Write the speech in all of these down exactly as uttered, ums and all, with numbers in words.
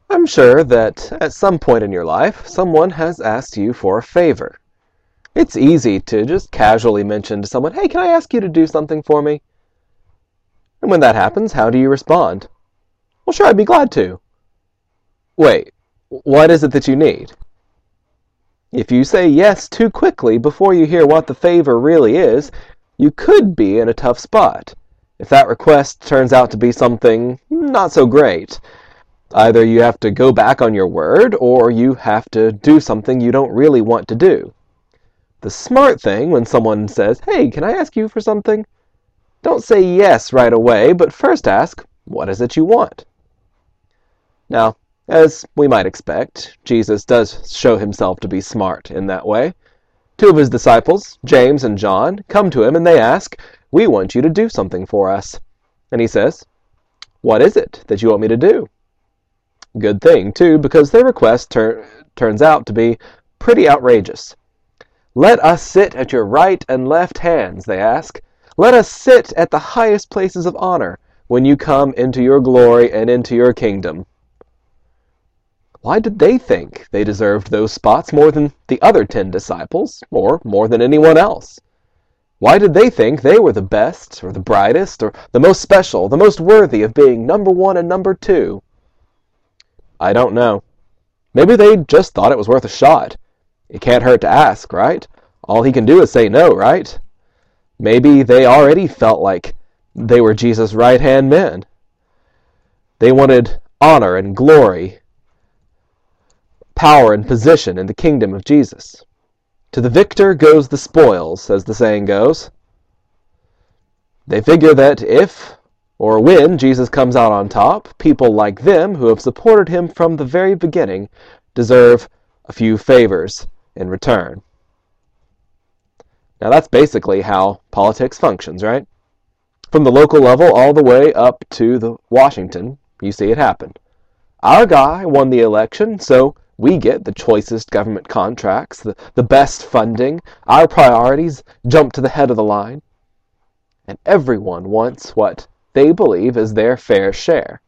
I'm sure that at some point in your life, someone has asked you for a favor. It's easy to just casually mention to someone, "Hey, can I ask you to do something for me?" And when that happens, how do you respond? "Well, sure, I'd be glad to." Wait, what is it that you need? If you say yes too quickly before you hear what the favor really is, you could be in a tough spot. If that request turns out to be something not so great, either you have to go back on your word, or you have to do something you don't really want to do. The smart thing when someone says, "Hey, can I ask you for something?" Don't say yes right away, but first ask, what is it you want? Now, as we might expect, Jesus does show himself to be smart in that way. Two of his disciples, James and John, come to him and they ask, "We want you to do something for us." And he says, "What is it that you want me to do?" Good thing, too, because their request tur- turns out to be pretty outrageous. "Let us sit at your right and left hands," they ask. "Let us sit at the highest places of honor when you come into your glory and into your kingdom." Why did they think they deserved those spots more than the other ten disciples, or more than anyone else? Why did they think they were the best, or the brightest, or the most special, the most worthy of being number one and number two? I don't know. Maybe they just thought it was worth a shot. It can't hurt to ask, right? All he can do is say no, right? Maybe they already felt like they were Jesus' right-hand men. They wanted honor and glory, power and position in the kingdom of Jesus. To the victor goes the spoils, as the saying goes. They figure that if or when Jesus comes out on top, people like them, who have supported him from the very beginning, deserve a few favors in return. Now that's basically how politics functions, right? From the local level all the way up to the Washington, you see it happen. Our guy won the election, so we get the choicest government contracts, the, the best funding, our priorities jump to the head of the line, and everyone wants what they believe is their fair share.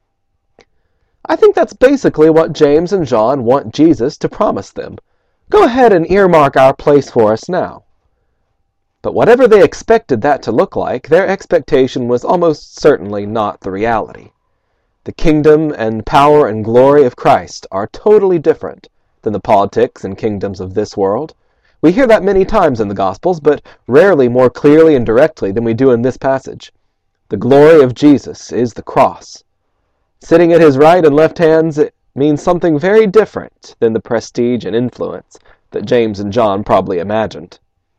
I think that's basically what James and John want Jesus to promise them. Go ahead and earmark our place for us now. But whatever they expected that to look like, their expectation was almost certainly not the reality. The kingdom and power and glory of Christ are totally different than the politics and kingdoms of this world. We hear that many times in the Gospels, but rarely more clearly and directly than we do in this passage. The glory of Jesus is the cross. Sitting at his right and left hands it means something very different than the prestige and influence that James and John probably imagined.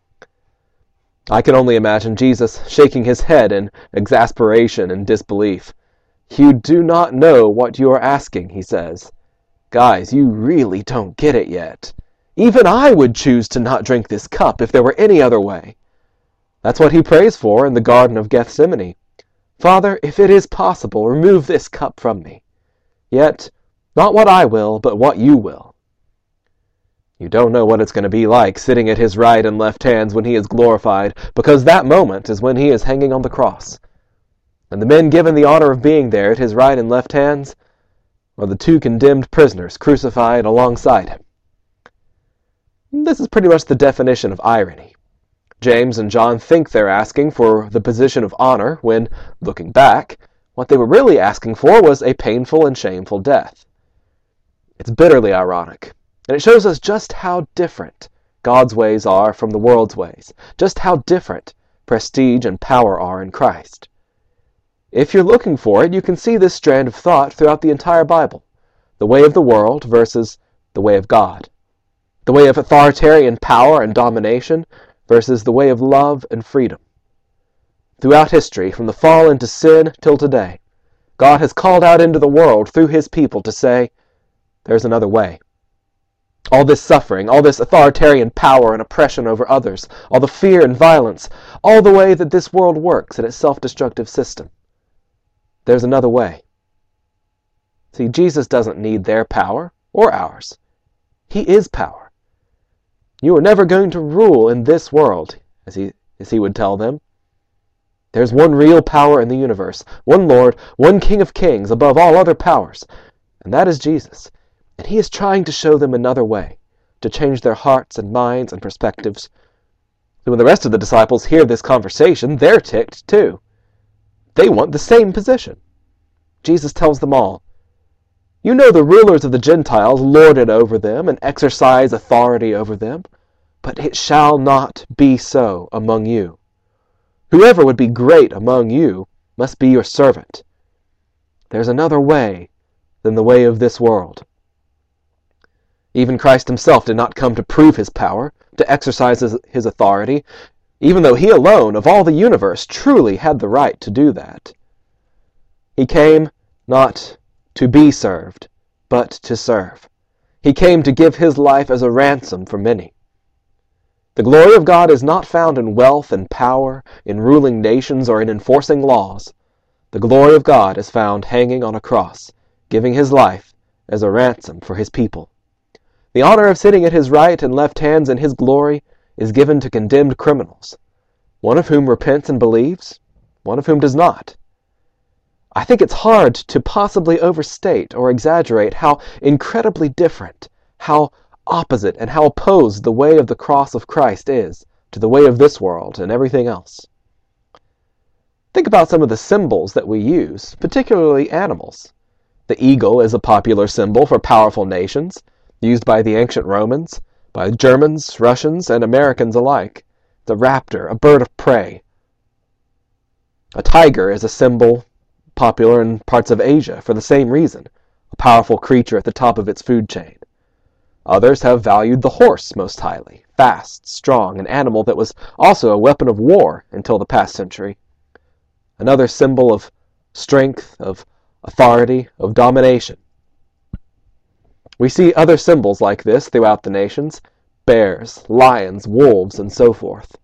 I can only imagine Jesus shaking his head in exasperation and disbelief. "You do not know what you are asking," he says. "Guys, you really don't get it yet. Even I would choose to not drink this cup if there were any other way." That's what he prays for in the Garden of Gethsemane. "Father, if it is possible, remove this cup from me. Yet, not what I will, but what you will." You don't know what it's going to be like sitting at his right and left hands when he is glorified, because that moment is when he is hanging on the cross. And the men given the honor of being there at his right and left hands are the two condemned prisoners crucified alongside him. This is pretty much the definition of irony. James and John think they're asking for the position of honor when, looking back, what they were really asking for was a painful and shameful death. It's bitterly ironic, and it shows us just how different God's ways are from the world's ways, just how different prestige and power are in Christ. If you're looking for it, you can see this strand of thought throughout the entire Bible, the way of the world versus the way of God, the way of authoritarian power and domination versus the way of love and freedom. Throughout history, from the fall into sin till today, God has called out into the world through his people to say, there's another way. All this suffering, all this authoritarian power and oppression over others, all the fear and violence, all the way that this world works in its self-destructive system, there's another way. See, Jesus doesn't need their power or ours. He is power. You are never going to rule in this world, as he, as he would tell them. There's one real power in the universe, one Lord, one King of Kings above all other powers, and that is Jesus. And he is trying to show them another way, to change their hearts and minds and perspectives. So when the rest of the disciples hear this conversation, they're ticked too. They want the same position. Jesus tells them all, "You know the rulers of the Gentiles lord it over them and exercise authority over them, but it shall not be so among you. Whoever would be great among you must be your servant. There's another way than the way of this world." Even Christ himself did not come to prove his power, to exercise his, his authority, even though he alone of all the universe truly had the right to do that. He came not to be served, but to serve. He came to give his life as a ransom for many. The glory of God is not found in wealth and power, in ruling nations, or in enforcing laws. The glory of God is found hanging on a cross, giving his life as a ransom for his people. The honor of sitting at his right and left hands in his glory is given to condemned criminals, one of whom repents and believes, one of whom does not. I think it's hard to possibly overstate or exaggerate how incredibly different, how opposite, and how opposed the way of the cross of Christ is to the way of this world and everything else. Think about some of the symbols that we use, particularly animals. The eagle is a popular symbol for powerful nations, used by the ancient Romans, by Germans, Russians, and Americans alike. The raptor, a bird of prey. A tiger is a symbol popular in parts of Asia for the same reason, a powerful creature at the top of its food chain. Others have valued the horse most highly, fast, strong, an animal that was also a weapon of war until the past century. Another symbol of strength, of authority, of domination. We see other symbols like this throughout the nations, bears, lions, wolves, and so forth.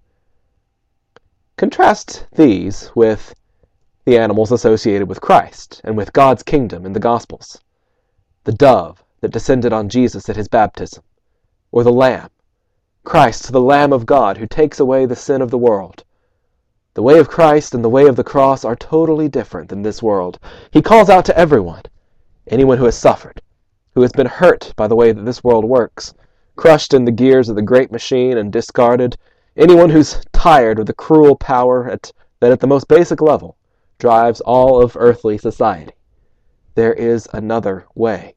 Contrast these with the animals associated with Christ and with God's kingdom in the Gospels. The dove that descended on Jesus at his baptism, or the lamb, Christ, the Lamb of God, who takes away the sin of the world. The way of Christ and the way of the cross are totally different than this world. He calls out to everyone, anyone who has suffered, who has been hurt by the way that this world works, crushed in the gears of the great machine and discarded, anyone who's tired of the cruel power at, that at the most basic level drives all of earthly society. There is another way.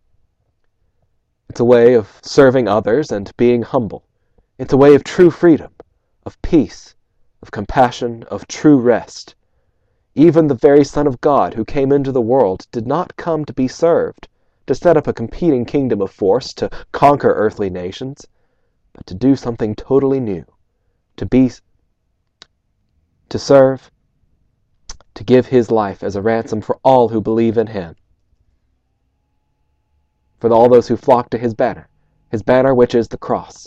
It's a way of serving others and being humble. It's a way of true freedom, of peace, of compassion, of true rest. Even the very Son of God who came into the world did not come to be served, to set up a competing kingdom of force, to conquer earthly nations, but to do something totally new, to be, to serve, to give his life as a ransom for all who believe in him, for all those who flock to his banner, his banner which is the cross.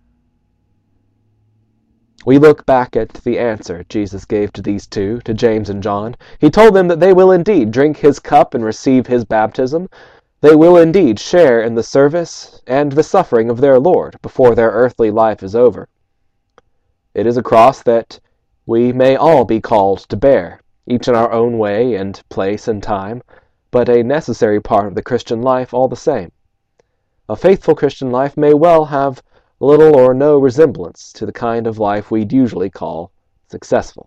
We look back at the answer Jesus gave to these two, to James and John. He told them that they will indeed drink his cup and receive his baptism. They will indeed share in the service and the suffering of their Lord before their earthly life is over. It is a cross that we may all be called to bear, each in our own way and place and time, but a necessary part of the Christian life all the same. A faithful Christian life may well have little or no resemblance to the kind of life we'd usually call successful.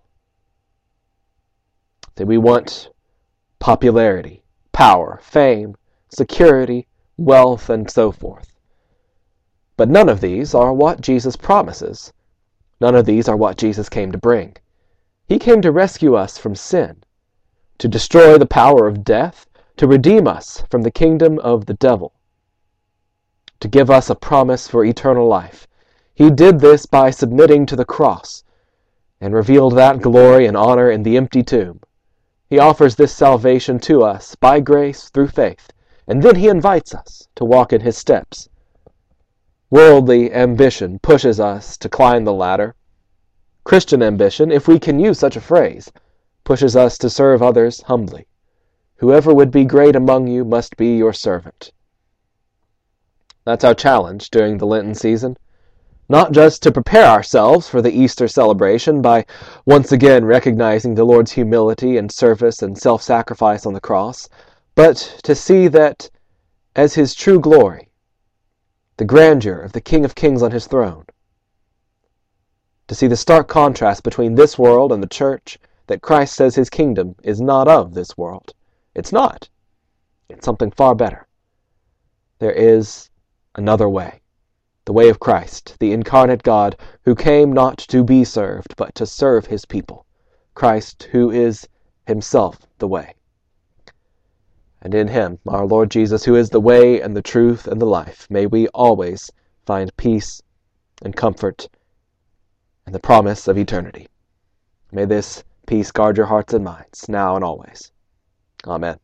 That we want popularity, power, fame, security, wealth, and so forth. But none of these are what Jesus promises. None of these are what Jesus came to bring. He came to rescue us from sin, to destroy the power of death, to redeem us from the kingdom of the devil, to give us a promise for eternal life. He did this by submitting to the cross, and revealed that glory and honor in the empty tomb. He offers this salvation to us by grace through faith, and then he invites us to walk in his steps. Worldly ambition pushes us to climb the ladder. Christian ambition, if we can use such a phrase, pushes us to serve others humbly. Whoever would be great among you must be your servant. That's our challenge during the Lenten season. Not just to prepare ourselves for the Easter celebration by once again recognizing the Lord's humility and service and self-sacrifice on the cross, but to see that as his true glory, the grandeur of the King of Kings on his throne, to see the stark contrast between this world and the church, that Christ says his kingdom is not of this world. It's not. It's something far better. There is another way, the way of Christ, the incarnate God, who came not to be served, but to serve his people. Christ, who is himself the way. And in him, our Lord Jesus, who is the way and the truth and the life, may we always find peace and comfort and the promise of eternity. May this peace guard your hearts and minds, now and always. Amen.